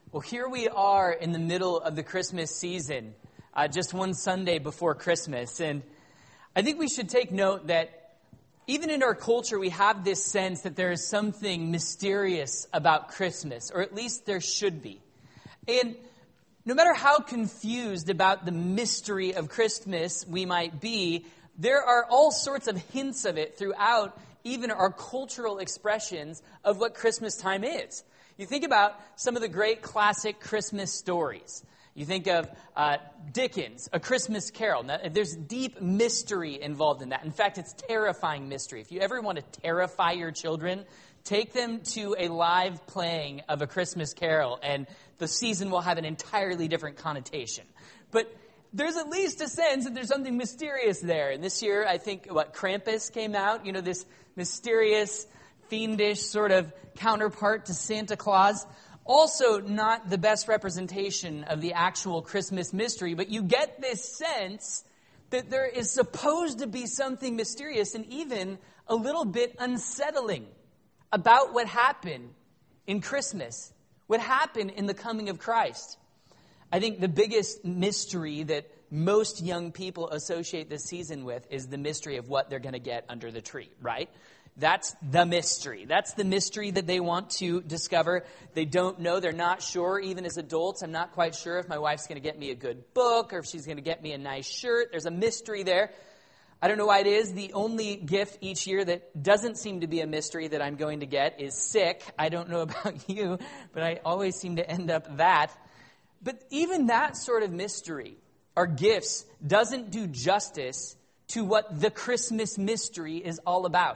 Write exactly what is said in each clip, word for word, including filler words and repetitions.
Well, here we are in the middle of the Christmas season, uh, just one Sunday before Christmas. And I think we should take note that even in our culture, we have this sense that there is something mysterious about Christmas, or at least there should be. And no matter how confused about the mystery of Christmas we might be, there are all sorts of hints of it throughout even our cultural expressions of what Christmas time is. You think about some of the great classic Christmas stories. You think of uh, Dickens, A Christmas Carol. Now, there's deep mystery involved in that. In fact, it's terrifying mystery. If you ever want to terrify your children, take them to a live playing of A Christmas Carol, and the season will have an entirely different connotation. But there's at least a sense that there's something mysterious there. And this year, I think, what, Krampus came out, you know, this mysterious, fiendish sort of counterpart to Santa Claus. Also not the best representation of the actual Christmas mystery, but you get this sense that there is supposed to be something mysterious and even a little bit unsettling about what happened in Christmas, what happened in the coming of Christ. I think the biggest mystery that most young people associate this season with is the mystery of what they're going to get under the tree, right? That's the mystery. That's the mystery that they want to discover. They don't know. They're not sure. Even as adults, I'm not quite sure if my wife's going to get me a good book or if she's going to get me a nice shirt. There's a mystery there. I don't know why it is. The only gift each year that doesn't seem to be a mystery that I'm going to get is sick. I don't know about you, but I always seem to end up that. But even that sort of mystery, our gifts, doesn't do justice to what the Christmas mystery is all about.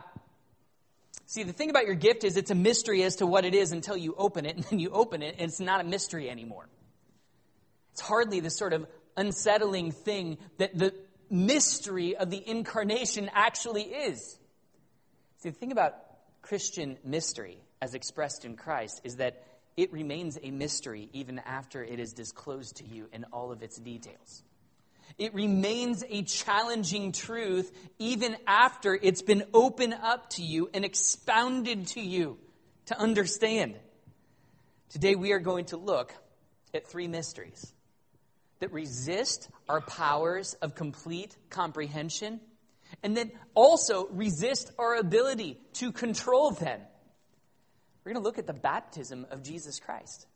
See, the thing about your gift is it's a mystery as to what it is until you open it, and then you open it, and it's not a mystery anymore. It's hardly the sort of unsettling thing that the mystery of the incarnation actually is. See, the thing about Christian mystery, as expressed in Christ, is that it remains a mystery even after it is disclosed to you in all of its details. It remains a challenging truth even after it's been opened up to you and expounded to you to understand. Today we are going to look at three mysteries that resist our powers of complete comprehension and then also resist our ability to control them. We're going to look at the baptism of Jesus Christ.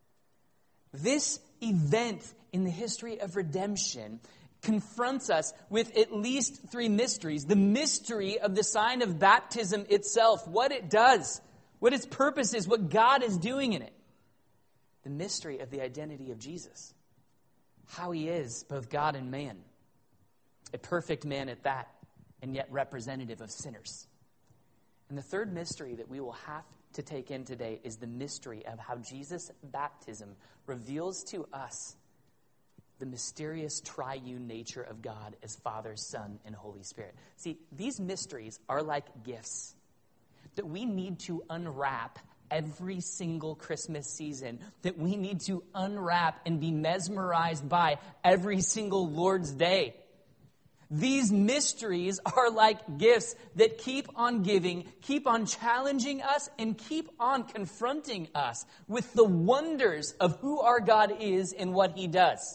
This event in the history of redemption confronts us with at least three mysteries. The mystery of the sign of baptism itself, what it does, what its purpose is, what God is doing in it. The mystery of the identity of Jesus, how he is both God and man, a perfect man at that, and yet representative of sinners. And the third mystery that we will have to take in today is the mystery of how Jesus' baptism reveals to us the mysterious triune nature of God as Father, Son, and Holy Spirit. See, these mysteries are like gifts that we need to unwrap every single Christmas season, that we need to unwrap and be mesmerized by every single Lord's Day. These mysteries are like gifts that keep on giving, keep on challenging us, and keep on confronting us with the wonders of who our God is and what he does.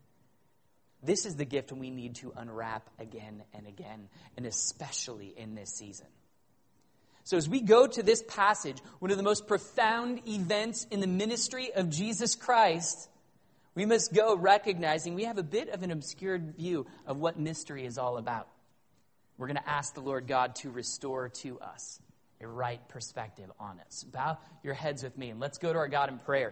This is the gift we need to unwrap again and again, and especially in this season. So as we go to this passage, one of the most profound events in the ministry of Jesus Christ, we must go recognizing we have a bit of an obscured view of what mystery is all about. We're going to ask the Lord God to restore to us a right perspective on it. So bow your heads with me and let's go to our God in prayer.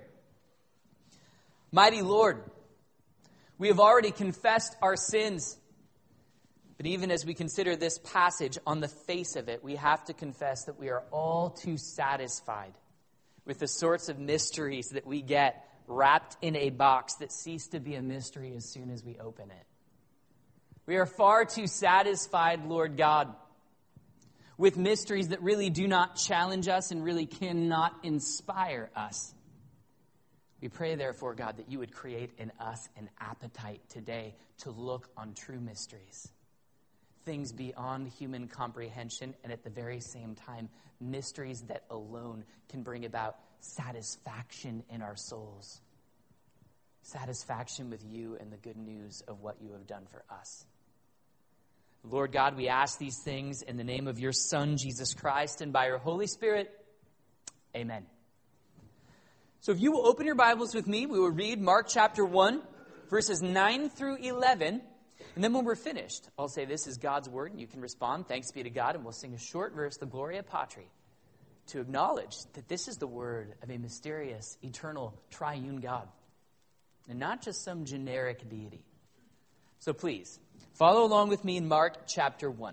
Mighty Lord, we have already confessed our sins. But even as we consider this passage, on the face of it, we have to confess that we are all too satisfied with the sorts of mysteries that we get wrapped in a box that cease to be a mystery as soon as we open it. We are far too satisfied, Lord God, with mysteries that really do not challenge us and really cannot inspire us. We pray, therefore, God, that you would create in us an appetite today to look on true mysteries. things beyond human comprehension, and at the very same time, mysteries that alone can bring about satisfaction in our souls. Satisfaction with you and the good news of what you have done for us. Lord God, we ask these things in the name of your Son, Jesus Christ, and by your Holy Spirit. Amen. So if you will open your Bibles with me, we will read Mark chapter one, verses nine through eleven. And then when we're finished, I'll say this is God's word, and you can respond, thanks be to God, and we'll sing a short verse, the Gloria Patri, to acknowledge that this is the word of a mysterious, eternal, triune God, and not just some generic deity. So please, follow along with me in Mark chapter one.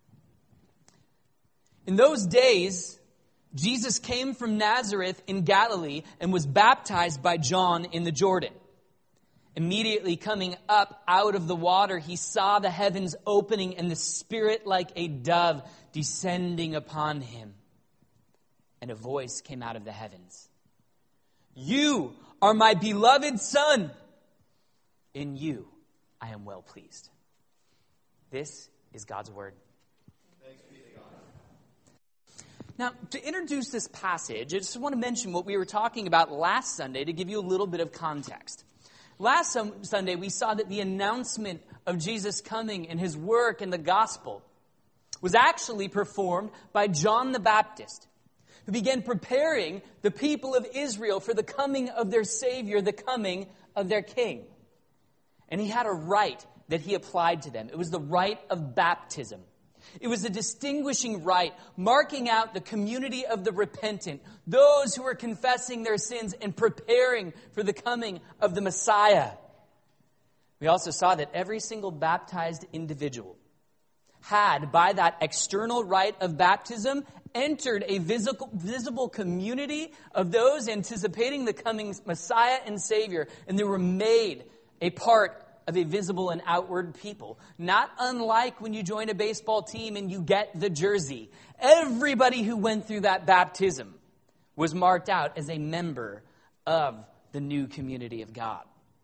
In those days, Jesus came from Nazareth in Galilee and was baptized by John in the Jordan. Immediately coming up out of the water, he saw the heavens opening and the Spirit like a dove descending upon him. And a voice came out of the heavens. You are my beloved Son. In you I am well pleased. This is God's word. Thanks be to God. Now, to introduce this passage, I just want to mention what we were talking about last Sunday to give you a little bit of context. Last Sunday, we saw that the announcement of Jesus coming and his work in the gospel was actually performed by John the Baptist, who began preparing the people of Israel for the coming of their Savior, the coming of their King. And he had a rite that he applied to them. It was the rite of baptism. It was a distinguishing rite, marking out the community of the repentant, those who were confessing their sins and preparing for the coming of the Messiah. We also saw that every single baptized individual had, by that external rite of baptism, entered a visible, visible community of those anticipating the coming Messiah and Savior, and they were made a part of a visible and outward people. Not unlike when you join a baseball team and you get the jersey. Everybody who went through that baptism was marked out as a member of the new community of God.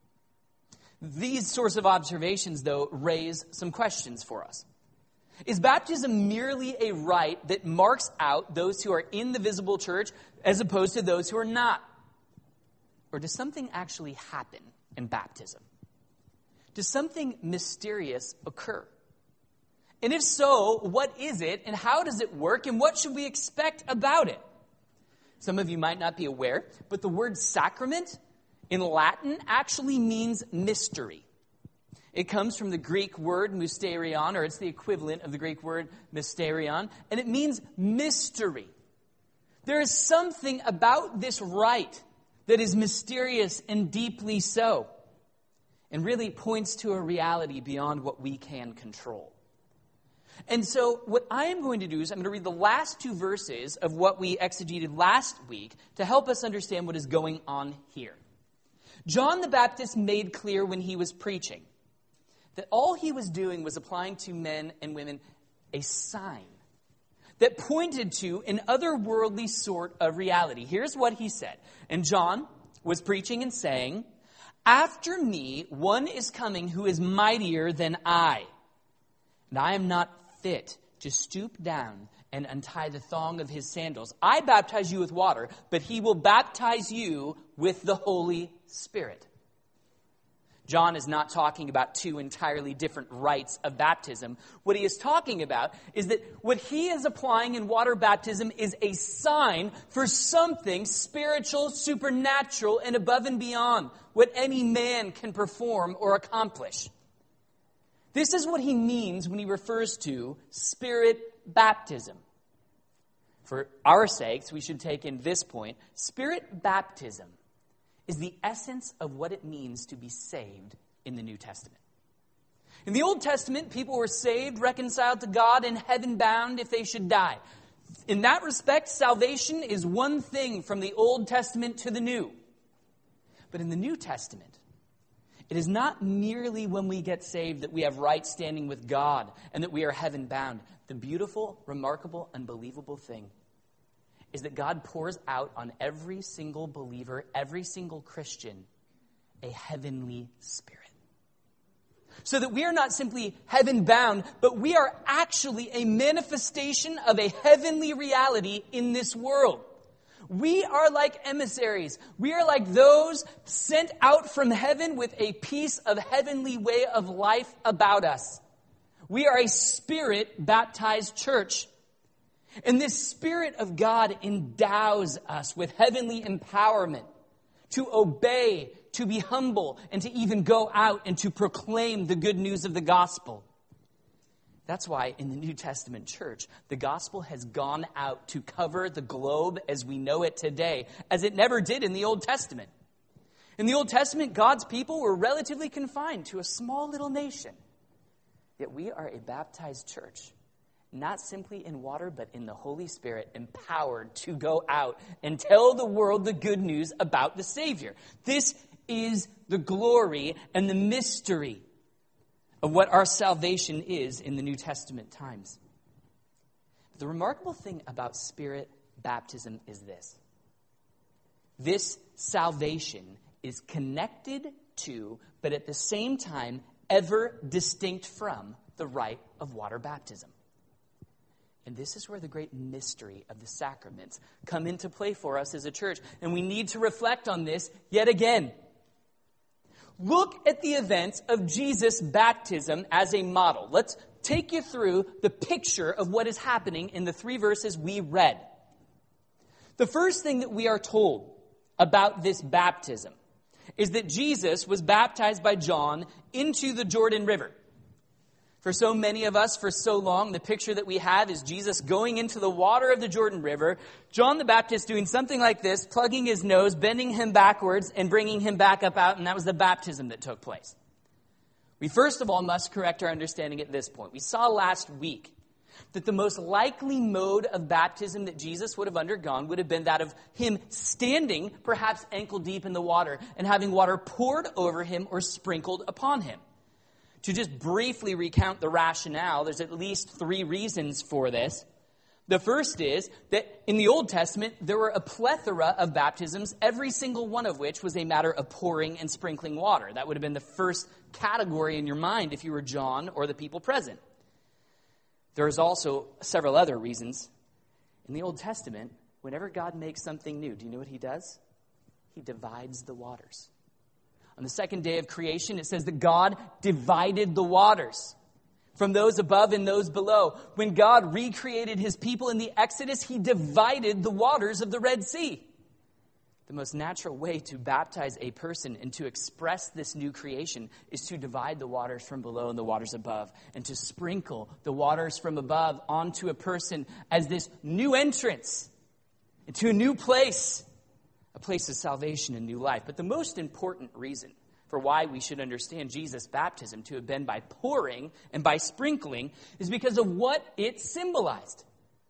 These sorts of observations, though, raise some questions for us. Is baptism merely a rite that marks out those who are in the visible church as opposed to those who are not? Or does something actually happen in baptism? Does something mysterious occur? And if so, what is it and how does it work and what should we expect about it? Some of you might not be aware, but the word sacrament in Latin actually means mystery. It comes from the Greek word mysterion, or it's the equivalent of the Greek word mysterion, and it means mystery. There is something about this rite that is mysterious and deeply so, and really points to a reality beyond what we can control. And so what I am going to do is I'm going to read the last two verses of what we exegeted last week to help us understand what is going on here. John the Baptist made clear when he was preaching that all he was doing was applying to men and women a sign that pointed to an otherworldly sort of reality. Here's what he said. And John was preaching and saying, "After me, one is coming who is mightier than I, and I am not fit to stoop down and untie the thong of his sandals. I baptize you with water, but he will baptize you with the Holy Spirit." John is not talking about two entirely different rites of baptism. What he is talking about is that what he is applying in water baptism is a sign for something spiritual, supernatural, and above and beyond what any man can perform or accomplish. This is what he means when he refers to spirit baptism. For our sakes, we should take in this point, spirit baptism is the essence of what it means to be saved in the New Testament. In the Old Testament, people were saved, reconciled to God, and heaven-bound if they should die. In that respect, salvation is one thing from the Old Testament to the New. But in the New Testament, it is not merely when we get saved that we have right standing with God and that we are heaven-bound. The beautiful, remarkable, unbelievable thing is that God pours out on every single believer, every single Christian, a heavenly spirit. So that we are not simply heaven-bound, but we are actually a manifestation of a heavenly reality in this world. We are like emissaries. We are like those sent out from heaven with a piece of heavenly way of life about us. We are a Spirit-baptized church. And this Spirit of God endows us with heavenly empowerment to obey, to be humble, and to even go out and to proclaim the good news of the gospel. That's why in the New Testament church, the gospel has gone out to cover the globe as we know it today, as it never did in the Old Testament. In the Old Testament, God's people were relatively confined to a small little nation. Yet we are a baptized church, not simply in water, but in the Holy Spirit, empowered to go out and tell the world the good news about the Savior. This is the glory and the mystery of what our salvation is in the New Testament times. The remarkable thing about Spirit baptism is this. This salvation is connected to, but at the same time, ever distinct from, the rite of water baptism. And this is where the great mystery of the sacraments come into play for us as a church. And we need to reflect on this yet again. Look at the events of Jesus' baptism as a model. Let's take you through the picture of what is happening in the three verses we read. The first thing that we are told about this baptism is that Jesus was baptized by John into the Jordan River. For so many of us, for so long, the picture that we have is Jesus going into the water of the Jordan River, John the Baptist doing something like this, plugging his nose, bending him backwards, and bringing him back up out, and that was the baptism that took place. We first of all must correct our understanding at this point. We saw last week that the most likely mode of baptism that Jesus would have undergone would have been that of him standing, perhaps ankle deep in the water, and having water poured over him or sprinkled upon him. To just briefly recount the rationale, there's at least three reasons for this. The first is that in the Old Testament, there were a plethora of baptisms, every single one of which was a matter of pouring and sprinkling water. That would have been the first category in your mind if you were John or the people present. There's also several other reasons. In the Old Testament, whenever God makes something new, do you know what he does? He divides the waters. On the second day of creation, it says that God divided the waters from those above and those below. When God recreated his people in the Exodus, he divided the waters of the Red Sea. The most natural way to baptize a person and to express this new creation is to divide the waters from below and the waters above, and to sprinkle the waters from above onto a person as this new entrance into a new place. A place of salvation and new life. But the most important reason for why we should understand Jesus' baptism to have been by pouring and by sprinkling is because of what it symbolized.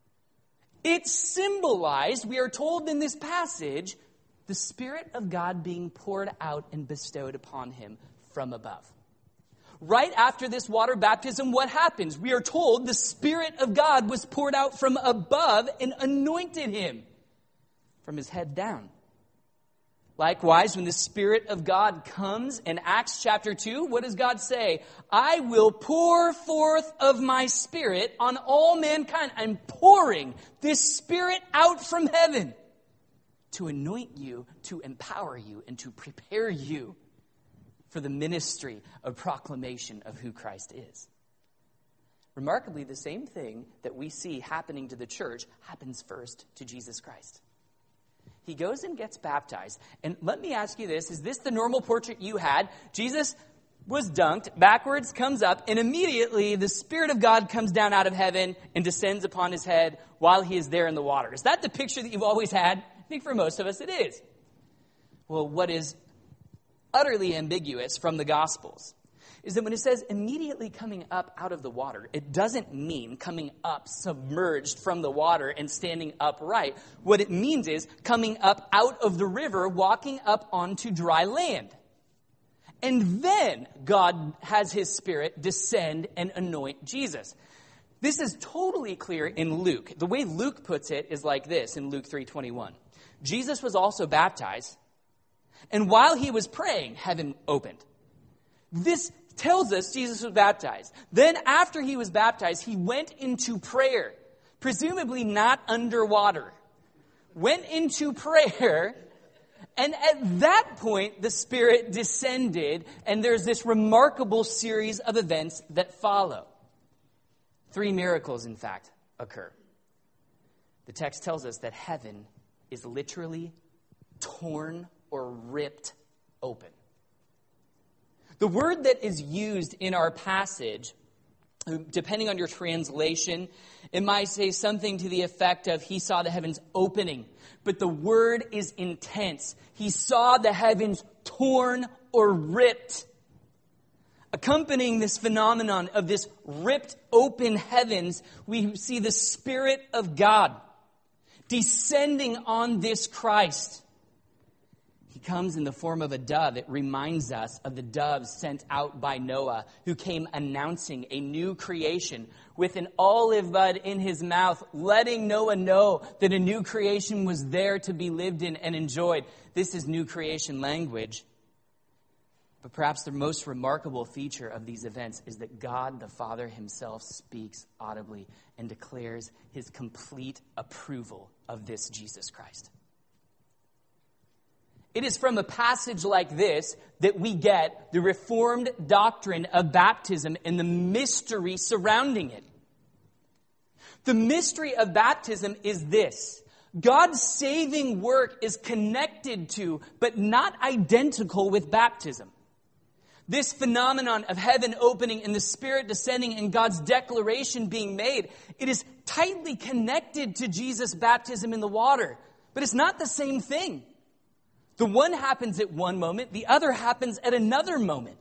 It symbolized, we are told in this passage, the Spirit of God being poured out and bestowed upon him from above. Right after this water baptism, what happens? We are told the Spirit of God was poured out from above and anointed him from his head down. Likewise, when the Spirit of God comes in Acts chapter two, what does God say? I will pour forth of my Spirit on all mankind. I'm pouring this Spirit out from heaven to anoint you, to empower you, and to prepare you for the ministry of proclamation of who Christ is. Remarkably, the same thing that we see happening to the church happens first to Jesus Christ. He goes and gets baptized. And let me ask you this. Is this the normal portrait you had? Jesus was dunked, backwards, comes up, and immediately the Spirit of God comes down out of heaven and descends upon his head while he is there in the water. Is that the picture that you've always had? I think for most of us it is. Well, what is utterly ambiguous from the Gospels is that when it says immediately coming up out of the water, it doesn't mean coming up submerged from the water and standing upright. What it means is coming up out of the river, walking up onto dry land. And then God has his Spirit descend and anoint Jesus. This is totally clear in Luke. The way Luke puts it is like this in Luke three twenty-one. Jesus was also baptized, and while he was praying, heaven opened. This tells us Jesus was baptized. Then after he was baptized, he went into prayer, presumably not underwater. Went into prayer, and at that point, the Spirit descended, and there's this remarkable series of events that follow. Three miracles, in fact, occur. The text tells us that heaven is literally torn or ripped open. The word that is used in our passage, depending on your translation, it might say something to the effect of, he saw the heavens opening. But the word is intense. He saw the heavens torn or ripped. Accompanying this phenomenon of this ripped open heavens, we see the Spirit of God descending on this Christ. He comes in the form of a dove. It reminds us of the doves sent out by Noah, who came announcing a new creation with an olive bud in his mouth, letting Noah know that a new creation was there to be lived in and enjoyed. This is new creation language. But perhaps the most remarkable feature of these events is that God the Father himself speaks audibly and declares his complete approval of this Jesus Christ. It is from a passage like this that we get the Reformed doctrine of baptism and the mystery surrounding it. The mystery of baptism is this: God's saving work is connected to, but not identical with, baptism. This phenomenon of heaven opening and the Spirit descending and God's declaration being made, it is tightly connected to Jesus' baptism in the water. But it's not the same thing. The one happens at one moment, the other happens at another moment.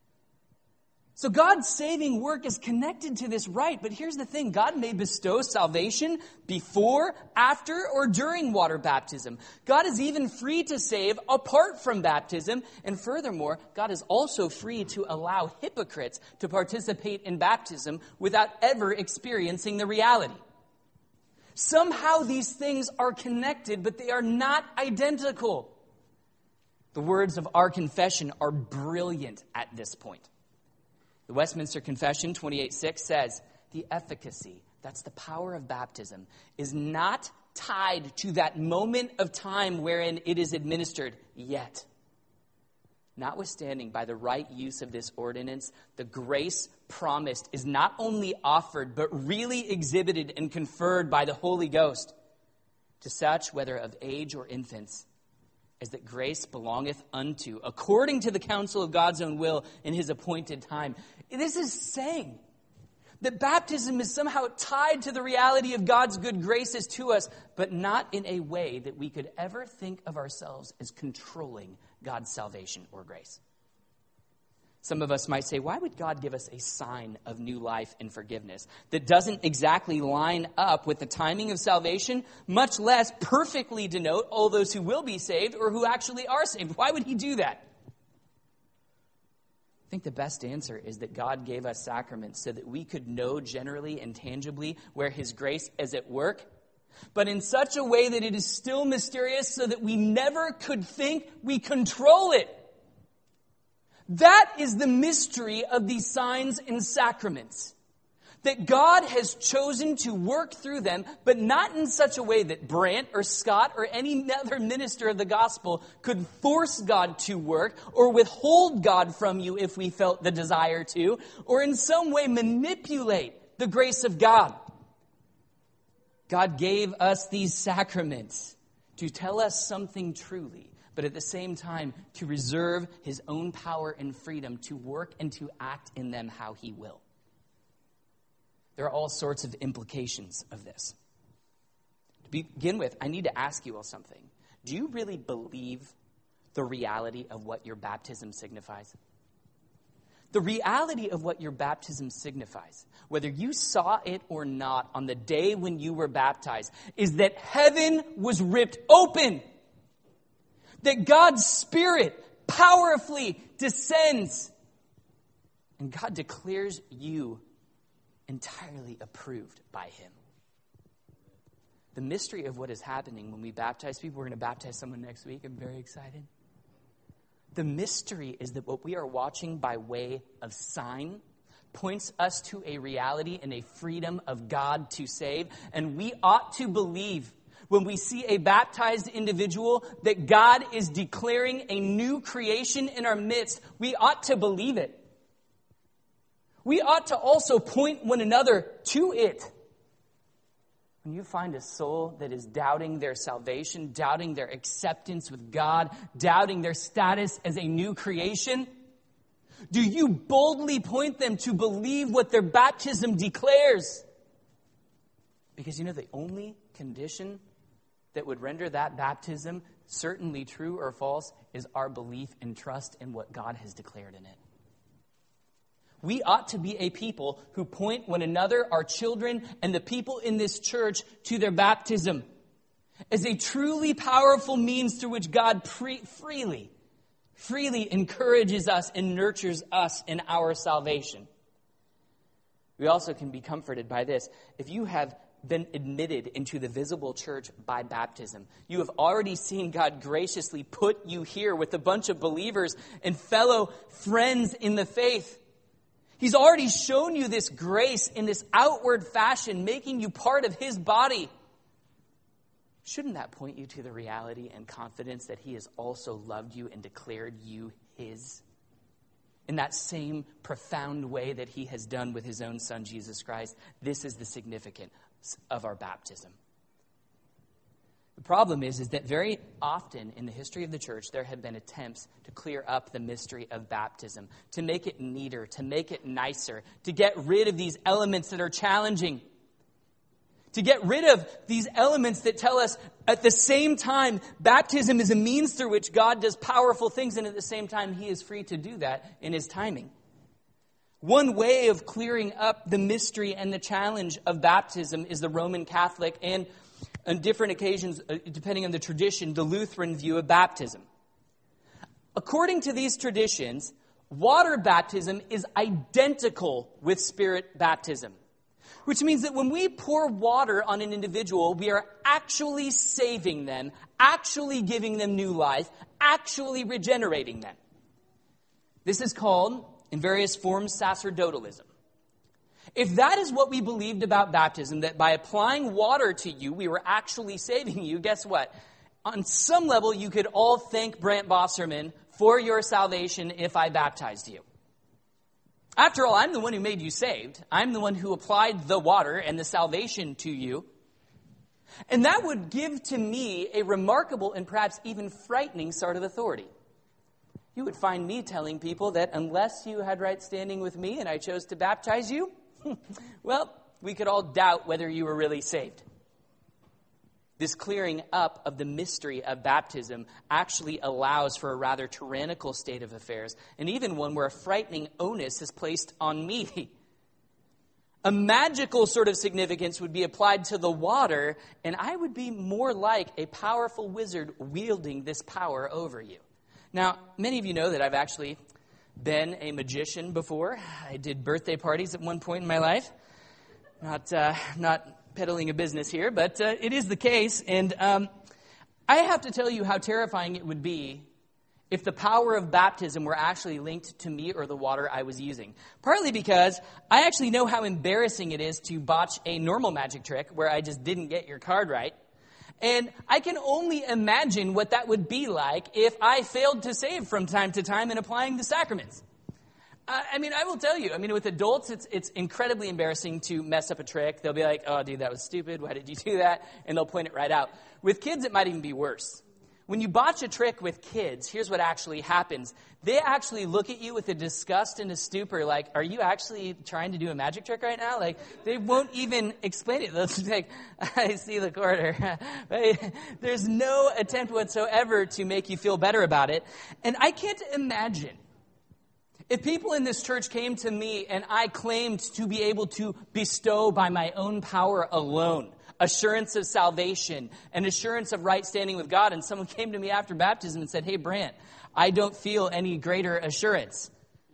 So God's saving work is connected to this rite. But here's the thing: God may bestow salvation before, after, or during water baptism. God is even free to save apart from baptism. And furthermore, God is also free to allow hypocrites to participate in baptism without ever experiencing the reality. Somehow these things are connected, but they are not identical. The words of our confession are brilliant at this point. The Westminster Confession twenty-eight six says, the efficacy, that's the power of baptism, is not tied to that moment of time wherein it is administered yet. Notwithstanding, by the right use of this ordinance, the grace promised is not only offered, but really exhibited and conferred by the Holy Ghost to such, whether of age or infants, as that grace belongeth unto, according to the counsel of God's own will in his appointed time. This is saying that baptism is somehow tied to the reality of God's good graces to us, but not in a way that we could ever think of ourselves as controlling God's salvation or grace. Some of us might say, why would God give us a sign of new life and forgiveness that doesn't exactly line up with the timing of salvation, much less perfectly denote all those who will be saved or who actually are saved? Why would he do that? I think the best answer is that God gave us sacraments so that we could know generally and tangibly where his grace is at work, but in such a way that it is still mysterious so that we never could think we control it. That is the mystery of these signs and sacraments. That God has chosen to work through them, but not in such a way that Brant or Scott or any other minister of the gospel could force God to work or withhold God from you if we felt the desire to, or in some way manipulate the grace of God. God gave us these sacraments to tell us something truly, but at the same time to reserve his own power and freedom to work and to act in them how he will. There are all sorts of implications of this. To begin with, I need to ask you all something. Do you really believe the reality of what your baptism signifies? The reality of what your baptism signifies, whether you saw it or not on the day when you were baptized, is that heaven was ripped open. That God's Spirit powerfully descends. And God declares you entirely approved by him. The mystery of what is happening when we baptize people, we're going to baptize someone next week. I'm very excited. The mystery is that what we are watching by way of sign points us to a reality and a freedom of God to save. And we ought to believe when we see a baptized individual that God is declaring a new creation in our midst. We ought to believe it. We ought to also point one another to it. When you find a soul that is doubting their salvation, doubting their acceptance with God, doubting their status as a new creation, do you boldly point them to believe what their baptism declares? Because you know the only condition that would render that baptism certainly true or false is our belief and trust in what God has declared in it. We ought to be a people who point one another, our children, and the people in this church to their baptism as a truly powerful means through which God pre- freely, freely encourages us and nurtures us in our salvation. We also can be comforted by this. If you have been admitted into the visible church by baptism, you have already seen God graciously put you here with a bunch of believers and fellow friends in the faith. He's already shown you this grace in this outward fashion, making you part of his body. Shouldn't that point you to the reality and confidence that he has also loved you and declared you his? In that same profound way that he has done with his own son, Jesus Christ. This is the significance of our baptism. The problem is, is that very often in the history of the church, there have been attempts to clear up the mystery of baptism, to make it neater, to make it nicer, to get rid of these elements that are challenging, to get rid of these elements that tell us at the same time, baptism is a means through which God does powerful things, and at the same time, he is free to do that in his timing. One way of clearing up the mystery and the challenge of baptism is the Roman Catholic and on different occasions, depending on the tradition, the Lutheran view of baptism. According to these traditions, water baptism is identical with spirit baptism, which means that when we pour water on an individual, we are actually saving them, actually giving them new life, actually regenerating them. This is called, in various forms, sacerdotalism. If that is what we believed about baptism, that by applying water to you, we were actually saving you, guess what? On some level, you could all thank Brant Bosserman for your salvation if I baptized you. After all, I'm the one who made you saved. I'm the one who applied the water and the salvation to you. And that would give to me a remarkable and perhaps even frightening sort of authority. You would find me telling people that unless you had right standing with me and I chose to baptize you, well, we could all doubt whether you were really saved. This clearing up of the mystery of baptism actually allows for a rather tyrannical state of affairs, and even one where a frightening onus is placed on me. A magical sort of significance would be applied to the water, and I would be more like a powerful wizard wielding this power over you. Now, many of you know that I've actually been a magician before. I did birthday parties at one point in my life. Not uh, not peddling a business here, but uh, it is the case. And um, I have to tell you how terrifying it would be if the power of baptism were actually linked to me or the water I was using. Partly because I actually know how embarrassing it is to botch a normal magic trick where I just didn't get your card right. And I can only imagine what that would be like if I failed to save from time to time in applying the sacraments. Uh, I mean, I will tell you, I mean, with adults, it's it's incredibly embarrassing to mess up a trick. They'll be like, oh, dude, that was stupid. Why did you do that? And they'll point it right out. With kids, it might even be worse. When you botch a trick with kids, here's what actually happens. They actually look at you with a disgust and a stupor, like, are you actually trying to do a magic trick right now? Like, they won't even explain it. They'll just be like, I see the quarter. There's no attempt whatsoever to make you feel better about it. And I can't imagine if people in this church came to me and I claimed to be able to bestow by my own power alone assurance of salvation and assurance of right standing with God, and someone came to me after baptism and said, hey, Brant, I don't feel any greater assurance,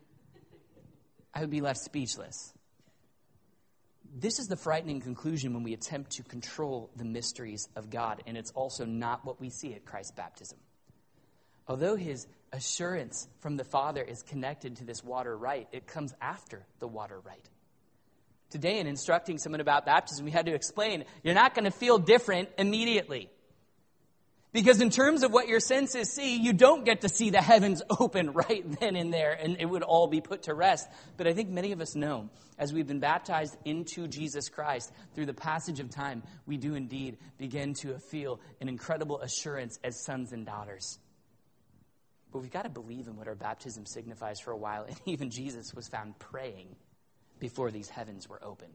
I would be left speechless. This is the frightening conclusion when we attempt to control the mysteries of God, and it's also not what we see at Christ's baptism. Although his assurance from the Father is connected to this water rite. It comes after the water rite. Today, in instructing someone about baptism, we had to explain, you're not going to feel different immediately. Because in terms of what your senses see, you don't get to see the heavens open right then and there, and it would all be put to rest. But I think many of us know, as we've been baptized into Jesus Christ through the passage of time, we do indeed begin to feel an incredible assurance as sons and daughters. But we've got to believe in what our baptism signifies for a while, and even Jesus was found praying before these heavens were opened.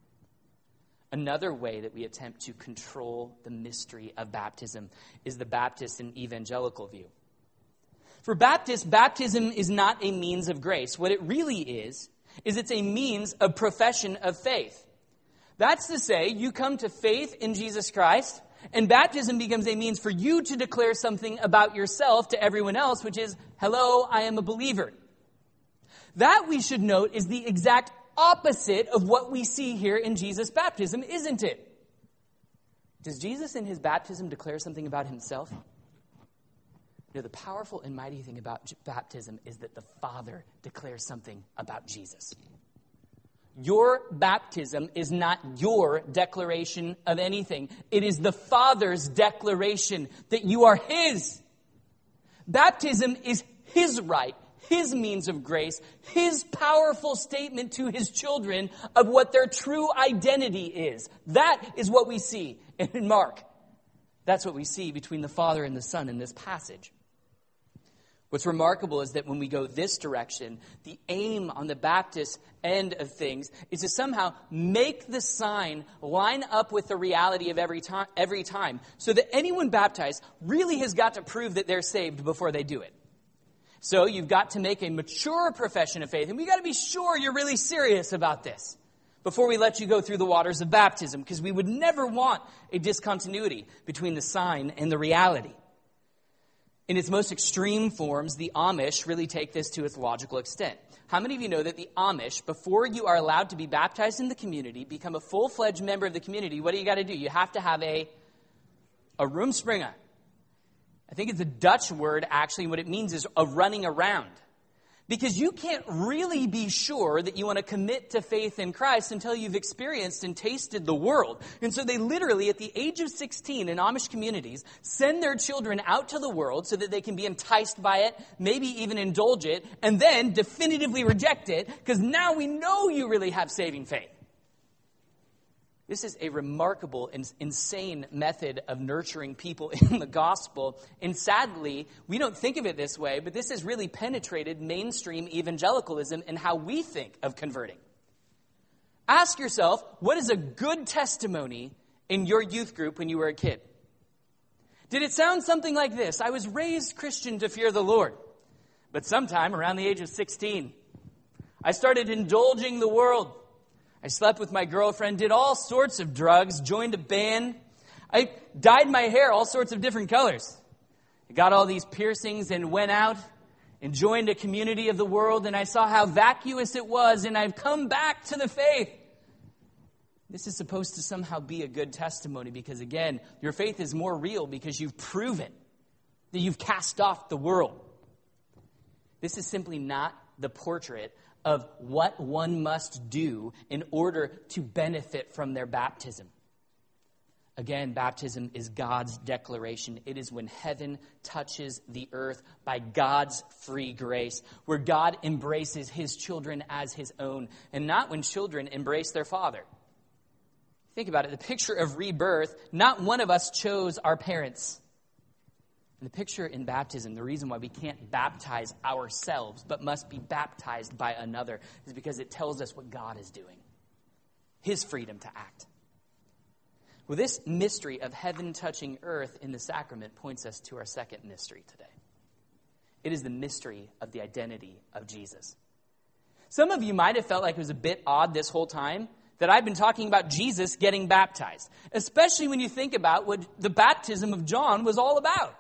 Another way that we attempt to control the mystery of baptism is the Baptist and evangelical view. For Baptists, baptism is not a means of grace. What it really is, is it's a means of profession of faith. That's to say, you come to faith in Jesus Christ, and baptism becomes a means for you to declare something about yourself to everyone else, which is, hello, I am a believer. That, we should note, is the exact opposite of what we see here in Jesus' baptism, isn't it? Does Jesus in his baptism declare something about himself? You know, the powerful and mighty thing about baptism is that the Father declares something about Jesus. Your baptism is not your declaration of anything. It is the Father's declaration that you are his. Baptism is his right, his means of grace, his powerful statement to his children of what their true identity is. That is what we see in Mark. That's what we see between the Father and the Son in this passage. What's remarkable is that when we go this direction, the aim on the Baptist end of things is to somehow make the sign line up with the reality of every time, every time, so that anyone baptized really has got to prove that they're saved before they do it. So you've got to make a mature profession of faith, and we've got to be sure you're really serious about this before we let you go through the waters of baptism, because we would never want a discontinuity between the sign and the reality. In its most extreme forms, the Amish really take this to its logical extent. How many of you know that the Amish, before you are allowed to be baptized in the community, become a full-fledged member of the community, what do you got to do? You have to have a, a Rumspringa. I think it's a Dutch word, actually. What it means is a running around. Because you can't really be sure that you want to commit to faith in Christ until you've experienced and tasted the world. And so they literally, at the age of sixteen in Amish communities, send their children out to the world so that they can be enticed by it, maybe even indulge it, and then definitively reject it, because now we know you really have saving faith. This is a remarkable and insane method of nurturing people in the gospel. And sadly, we don't think of it this way, but this has really penetrated mainstream evangelicalism and how we think of converting. Ask yourself, what is a good testimony in your youth group when you were a kid? Did it sound something like this? I was raised Christian to fear the Lord, but sometime around the age of sixteen, I started indulging the world. I slept with my girlfriend, did all sorts of drugs, joined a band. I dyed my hair all sorts of different colors. I got all these piercings and went out and joined a community of the world, and I saw how vacuous it was, and I've come back to the faith. This is supposed to somehow be a good testimony because, again, your faith is more real because you've proven that you've cast off the world. This is simply not the portrait of what one must do in order to benefit from their baptism. Again, baptism is God's declaration. It is when heaven touches the earth by God's free grace, where God embraces his children as his own, and not when children embrace their father. Think about it. The picture of rebirth, not one of us chose our parents. And the picture in baptism, the reason why we can't baptize ourselves but must be baptized by another is because it tells us what God is doing. His freedom to act. Well, this mystery of heaven touching earth in the sacrament points us to our second mystery today. It is the mystery of the identity of Jesus. Some of you might have felt like it was a bit odd this whole time that I've been talking about Jesus getting baptized, especially when you think about what the baptism of John was all about.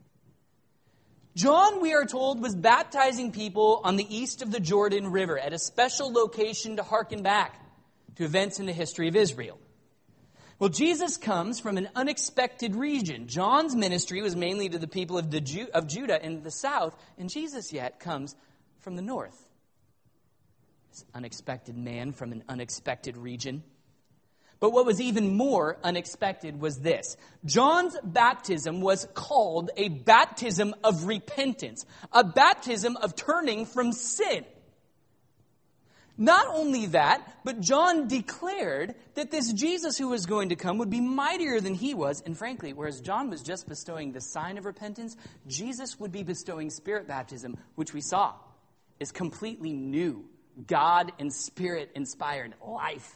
John, we are told, was baptizing people on the east of the Jordan River at a special location to hearken back to events in the history of Israel. Well, Jesus comes from an unexpected region. John's ministry was mainly to the people of, the Ju- of Judah in the south, and Jesus yet comes from the north. This unexpected man from an unexpected region. But what was even more unexpected was this. John's baptism was called a baptism of repentance, a baptism of turning from sin. Not only that, but John declared that this Jesus who was going to come would be mightier than he was. And frankly, whereas John was just bestowing the sign of repentance, Jesus would be bestowing Spirit baptism, which we saw is completely new, God and Spirit inspired life.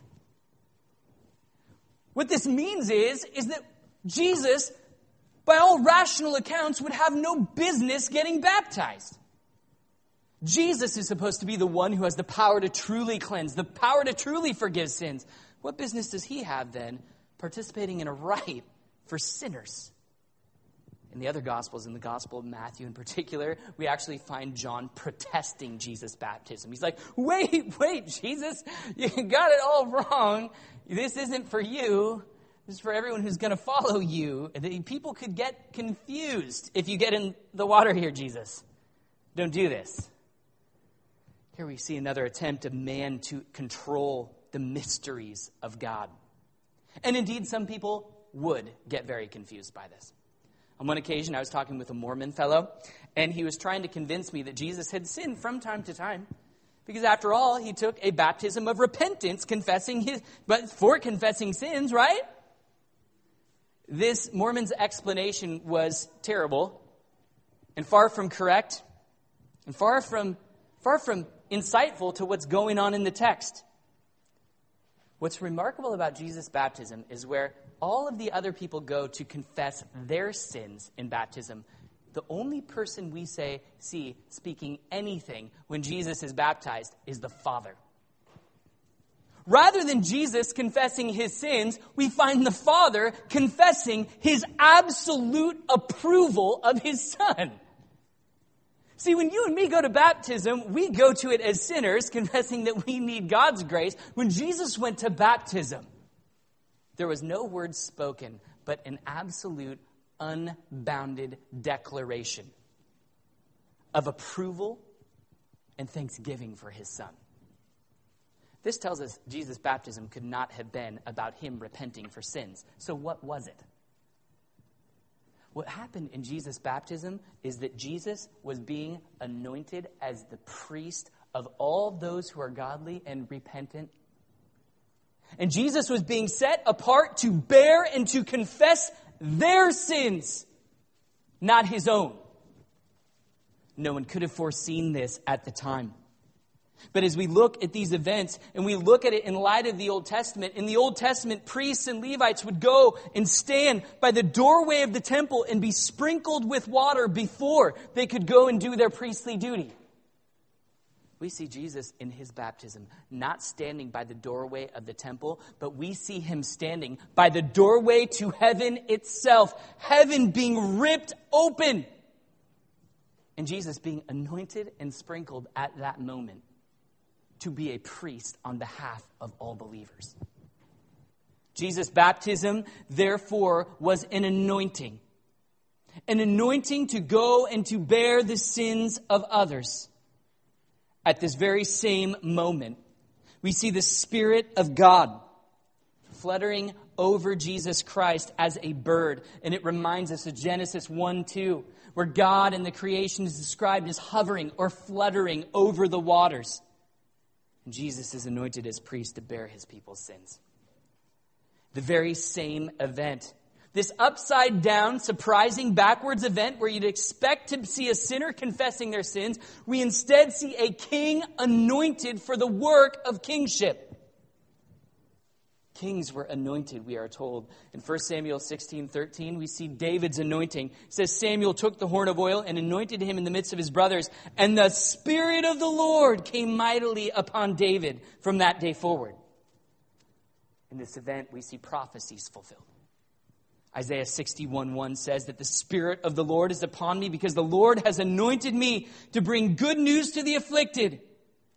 What this means is, is that Jesus, by all rational accounts, would have no business getting baptized. Jesus is supposed to be the one who has the power to truly cleanse, the power to truly forgive sins. What business does he have then participating in a rite for sinners? In the other Gospels, in the Gospel of Matthew in particular, we actually find John protesting Jesus' baptism. He's like, wait, wait, Jesus, you got it all wrong. This isn't for you. This is for everyone who's going to follow you. People could get confused if you get in the water here, Jesus. Don't do this. Here we see another attempt of man to control the mysteries of God. And indeed, some people would get very confused by this. On one occasion, I was talking with a Mormon fellow, and he was trying to convince me that Jesus had sinned from time to time. Because after all, he took a baptism of repentance, confessing his, but for confessing sins, right? This Mormon's explanation was terrible, and far from correct, and far from, far from insightful to what's going on in the text. What's remarkable about Jesus' baptism is where all of the other people go to confess their sins in baptism. The only person we say see speaking anything when Jesus is baptized is the Father. Rather than Jesus confessing his sins, we find the Father confessing his absolute approval of his Son. See, when you and me go to baptism, we go to it as sinners, confessing that we need God's grace. When Jesus went to baptism, there was no word spoken, but an absolute, unbounded declaration of approval and thanksgiving for his Son. This tells us Jesus' baptism could not have been about him repenting for sins. So what was it? What happened in Jesus' baptism is that Jesus was being anointed as the priest of all those who are godly and repentant. And Jesus was being set apart to bear and to confess their sins, not his own. No one could have foreseen this at the time. But as we look at these events and we look at it in light of the Old Testament, in the Old Testament, priests and Levites would go and stand by the doorway of the temple and be sprinkled with water before they could go and do their priestly duty. We see Jesus in his baptism not standing by the doorway of the temple, but we see him standing by the doorway to heaven itself, heaven being ripped open, and Jesus being anointed and sprinkled at that moment to be a priest on behalf of all believers. Jesus' baptism, therefore, was an anointing. An anointing to go and to bear the sins of others. At this very same moment, we see the Spirit of God fluttering over Jesus Christ as a bird. And it reminds us of Genesis one two, where God in the creation is described as hovering or fluttering over the waters. And Jesus is anointed as priest to bear his people's sins. The very same event. This upside down, surprising backwards event where you'd expect to see a sinner confessing their sins, we instead see a king anointed for the work of kingship. Kings were anointed, we are told. In First Samuel sixteen thirteen, we see David's anointing. It says, Samuel took the horn of oil and anointed him in the midst of his brothers. And the Spirit of the Lord came mightily upon David from that day forward. In this event, we see prophecies fulfilled. Isaiah sixty-one one says that the Spirit of the Lord is upon me because the Lord has anointed me to bring good news to the afflicted.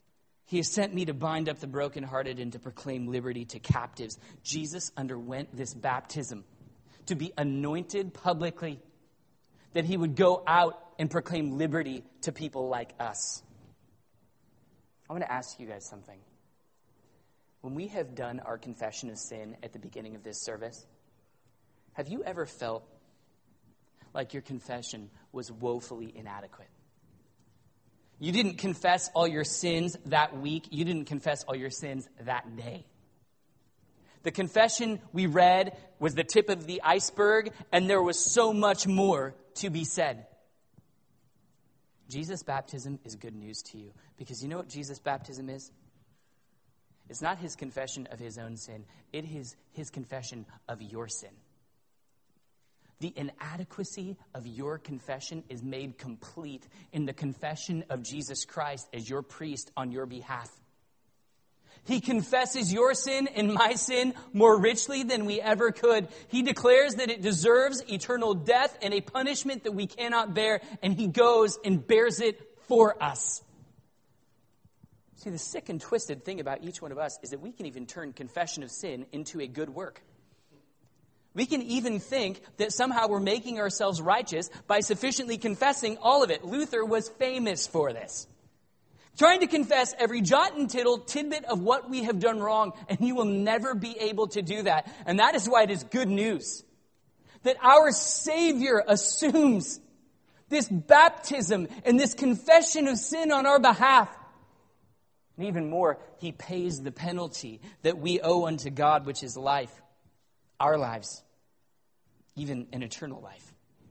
He has sent me to bind up the brokenhearted and to proclaim liberty to captives. Jesus underwent this baptism to be anointed publicly, that he would go out and proclaim liberty to people like us. I want to ask you guys something. When we have done our confession of sin at the beginning of this service, have you ever felt like your confession was woefully inadequate? You didn't confess all your sins that week. You didn't confess all your sins that day. The confession we read was the tip of the iceberg, and there was so much more to be said. Jesus' baptism is good news to you, because you know what Jesus' baptism is? It's not his confession of his own sin. It is his confession of your sin. The inadequacy of your confession is made complete in the confession of Jesus Christ as your priest on your behalf. He confesses your sin and my sin more richly than we ever could. He declares that it deserves eternal death and a punishment that we cannot bear, and he goes and bears it for us. See, the sick and twisted thing about each one of us is that we can even turn confession of sin into a good work. We can even think that somehow we're making ourselves righteous by sufficiently confessing all of it. Luther was famous for this. Trying to confess every jot and tittle, tidbit of what we have done wrong, and you will never be able to do that. And that is why it is good news that our Savior assumes this baptism and this confession of sin on our behalf. And even more, he pays the penalty that we owe unto God, which is life, our lives, even an eternal life.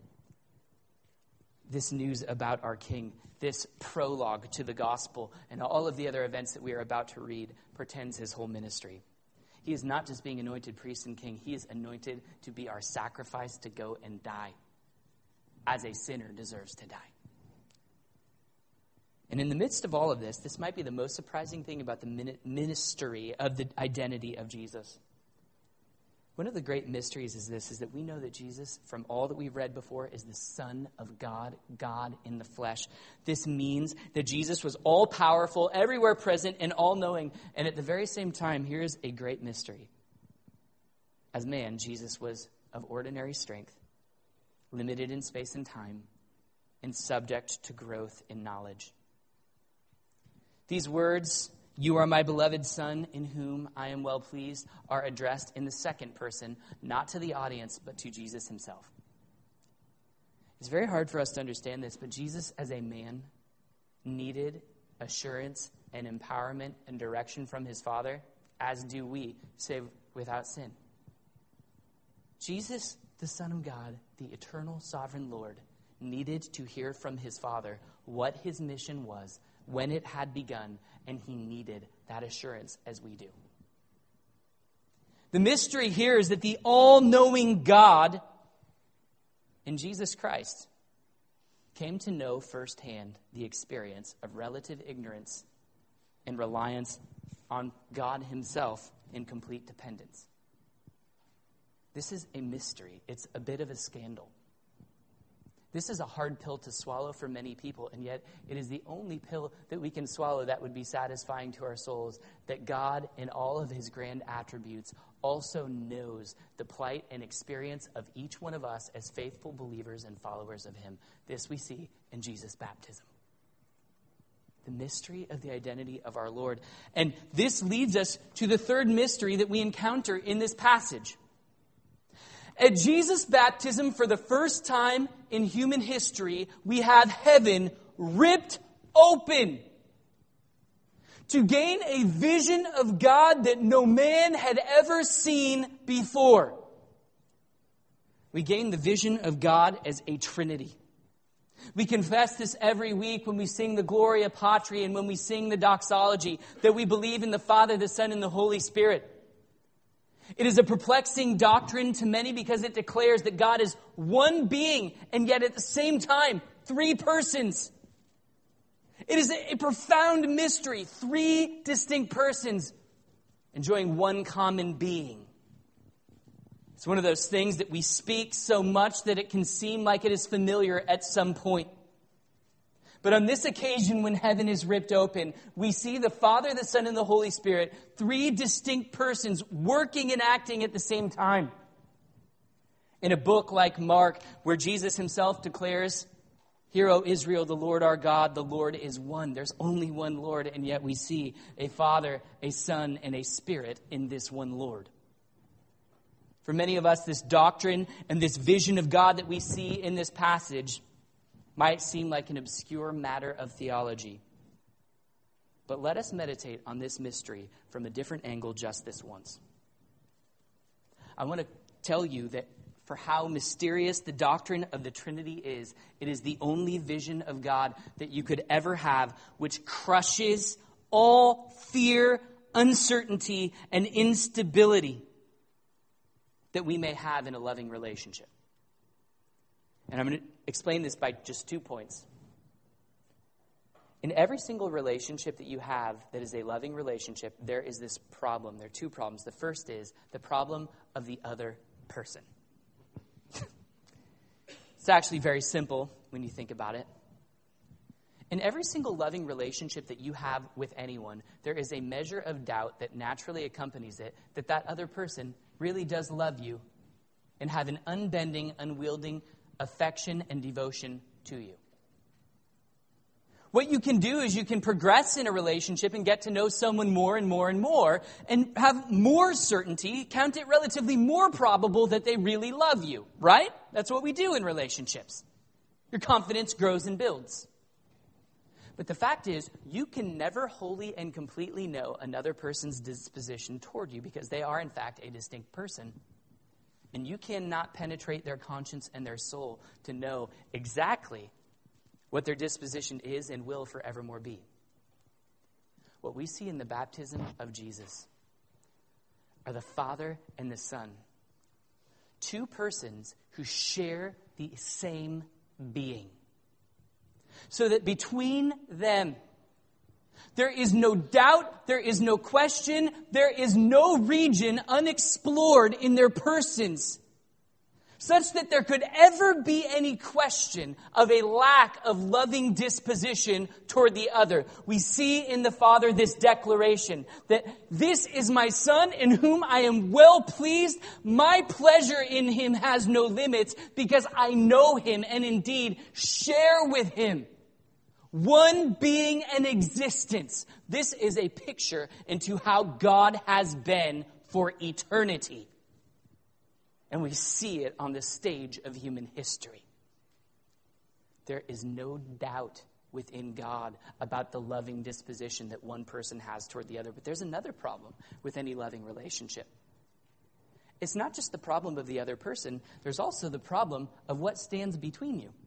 This news about our King, this prologue to the gospel, and all of the other events that we are about to read, portends his whole ministry. He is not just being anointed priest and king. He is anointed to be our sacrifice to go and die, as a sinner deserves to die. And in the midst of all of this, this might be the most surprising thing about the ministry of the identity of Jesus. One of the great mysteries is this, is that we know that Jesus, from all that we've read before, is the Son of God, God in the flesh. This means that Jesus was all-powerful, everywhere present, and all-knowing. And at the very same time, here's a great mystery. As man, Jesus was of ordinary strength, limited in space and time, and subject to growth in knowledge. These words, "You are my beloved Son, in whom I am well pleased," are addressed in the second person, not to the audience, but to Jesus himself. It's very hard for us to understand this, but Jesus as a man needed assurance and empowerment and direction from his Father, as do we, save without sin. Jesus, the Son of God, the eternal sovereign Lord, needed to hear from his Father what his mission was, when it had begun, and he needed that assurance as we do. The mystery here is that the all-knowing God in Jesus Christ came to know firsthand the experience of relative ignorance and reliance on God himself in complete dependence. This is a mystery. It's a bit of a scandal. This is a hard pill to swallow for many people, and yet it is the only pill that we can swallow that would be satisfying to our souls, that God, in all of his grand attributes, also knows the plight and experience of each one of us as faithful believers and followers of him. This we see in Jesus' baptism. The mystery of the identity of our Lord. And this leads us to the third mystery that we encounter in this passage. At Jesus' baptism, for the first time in human history, we have heaven ripped open to gain a vision of God that no man had ever seen before. We gain the vision of God as a Trinity. We confess this every week when we sing the Gloria Patri and when we sing the doxology, that we believe in the Father, the Son, and the Holy Spirit. It is a perplexing doctrine to many because it declares that God is one being and yet at the same time, three persons. It is a profound mystery, three distinct persons enjoying one common being. It's one of those things that we speak so much that it can seem like it is familiar at some point. But on this occasion, when heaven is ripped open, we see the Father, the Son, and the Holy Spirit, three distinct persons working and acting at the same time. In a book like Mark, where Jesus himself declares, "Hear, O Israel, the Lord our God, the Lord is one." There's only one Lord, and yet we see a Father, a Son, and a Spirit in this one Lord. For many of us, this doctrine and this vision of God that we see in this passage might seem like an obscure matter of theology. But let us meditate on this mystery from a different angle just this once. I want to tell you that for how mysterious the doctrine of the Trinity is, it is the only vision of God that you could ever have, which crushes all fear, uncertainty, and instability that we may have in a loving relationship. And I'm going to explain this by just two points. In every single relationship that you have that is a loving relationship, there is this problem. There are two problems. The first is the problem of the other person. It's actually very simple when you think about it. In every single loving relationship that you have with anyone, there is a measure of doubt that naturally accompanies it that that other person really does love you and have an unbending, unwielding affection and devotion to you. What you can do is you can progress in a relationship and get to know someone more and more and more and have more certainty, count it relatively more probable that they really love you, right? That's what we do in relationships. Your confidence grows and builds. But the fact is, you can never wholly and completely know another person's disposition toward you because they are, in fact, a distinct person. And you cannot penetrate their conscience and their soul to know exactly what their disposition is and will forevermore be. What we see in the baptism of Jesus are the Father and the Son, two persons who share the same being. So that between them, there is no doubt, there is no question, there is no region unexplored in their persons, such that there could ever be any question of a lack of loving disposition toward the other. We see in the Father this declaration that this is my Son in whom I am well pleased. My pleasure in him has no limits because I know him and indeed share with him. One being and existence. This is a picture into how God has been for eternity. And we see it on the stage of human history. There is no doubt within God about the loving disposition that one person has toward the other. But there's another problem with any loving relationship. It's not just the problem of the other person. There's also the problem of what stands between you.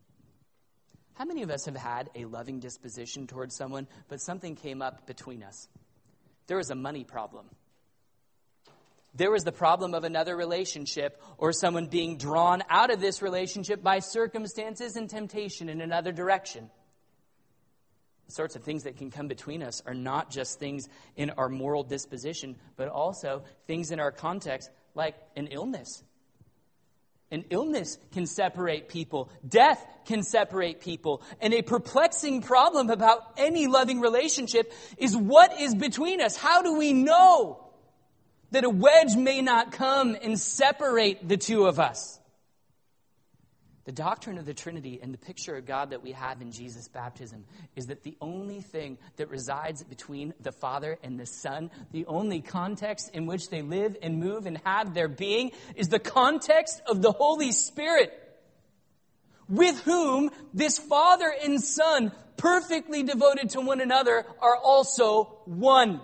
How many of us have had a loving disposition towards someone, but something came up between us? There was a money problem. There was the problem of another relationship or someone being drawn out of this relationship by circumstances and temptation in another direction. The sorts of things that can come between us are not just things in our moral disposition, but also things in our context like an illness. An illness can separate people. Death can separate people. And a perplexing problem about any loving relationship is what is between us. How do we know that a wedge may not come and separate the two of us? The doctrine of the Trinity and the picture of God that we have in Jesus' baptism is that the only thing that resides between the Father and the Son, the only context in which they live and move and have their being, is the context of the Holy Spirit, with whom this Father and Son, perfectly devoted to one another, are also one.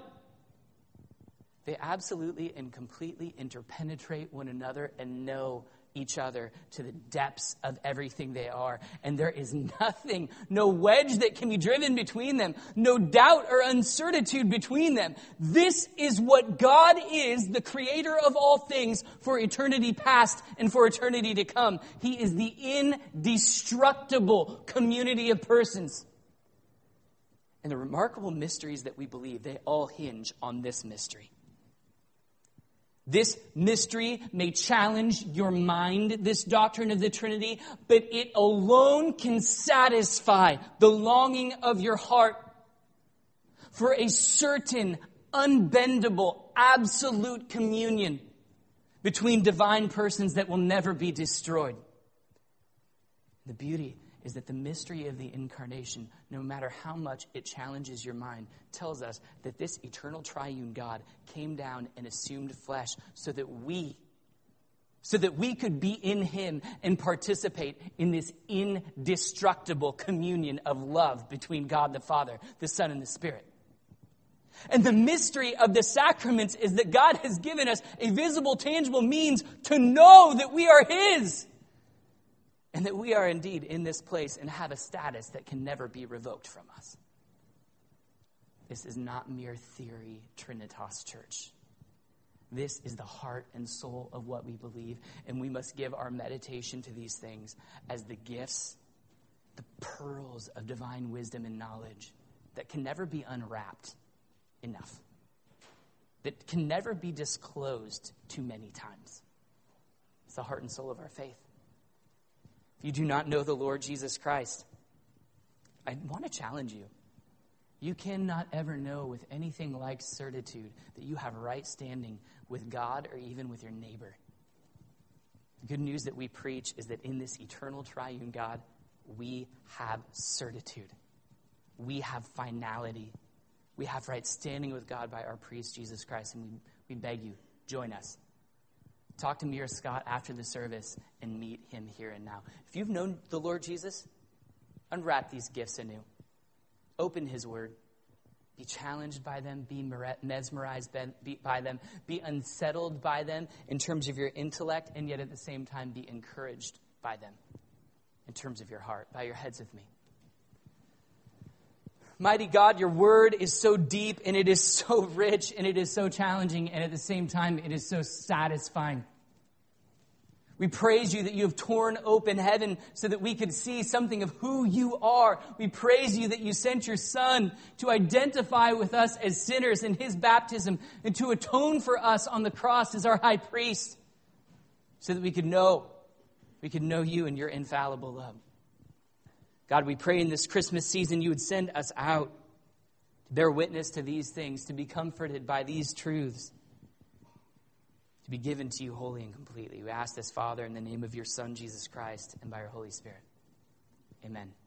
They absolutely and completely interpenetrate one another and know each other to the depths of everything they are. And there is nothing, no wedge that can be driven between them, no doubt or uncertitude between them. This is what God is, the creator of all things, for eternity past and for eternity to come. He is the indestructible community of persons. And the remarkable mysteries that we believe, they all hinge on this mystery. This mystery may challenge your mind, this doctrine of the Trinity, but it alone can satisfy the longing of your heart for a certain, unbendable, absolute communion between divine persons that will never be destroyed. The beauty is that the mystery of the incarnation, no matter how much it challenges your mind, tells us that this eternal triune God came down and assumed flesh so that we, so that we could be in him and participate in this indestructible communion of love between God the Father, the Son, and the Spirit. And the mystery of the sacraments is that God has given us a visible, tangible means to know that we are his. And that we are indeed in this place and have a status that can never be revoked from us. This is not mere theory, Trinitas Church. This is the heart and soul of what we believe, and we must give our meditation to these things as the gifts, the pearls of divine wisdom and knowledge that can never be unwrapped enough, that can never be disclosed too many times. It's the heart and soul of our faith. If you do not know the Lord Jesus Christ, I want to challenge you. You cannot ever know with anything like certitude that you have right standing with God or even with your neighbor. The good news that we preach is that in this eternal triune God, we have certitude. We have finality. We have right standing with God by our priest, Jesus Christ, and we, we beg you, join us. Talk to Mira Scott after the service and meet him here and now. If you've known the Lord Jesus, unwrap these gifts anew. Open his word. Be challenged by them. Be mesmerized by them. Be unsettled by them in terms of your intellect, and yet at the same time be encouraged by them in terms of your heart. Bow your heads with me. Mighty God, your word is so deep, and it is so rich, and it is so challenging, and at the same time, it is so satisfying. We praise you that you have torn open heaven so that we could see something of who you are. We praise you that you sent your Son to identify with us as sinners in his baptism and to atone for us on the cross as our high priest so that we could know, we could know you and your infallible love. God, we pray in this Christmas season you would send us out to bear witness to these things, to be comforted by these truths, to be given to you wholly and completely. We ask this, Father, in the name of your Son, Jesus Christ, and by your Holy Spirit. Amen.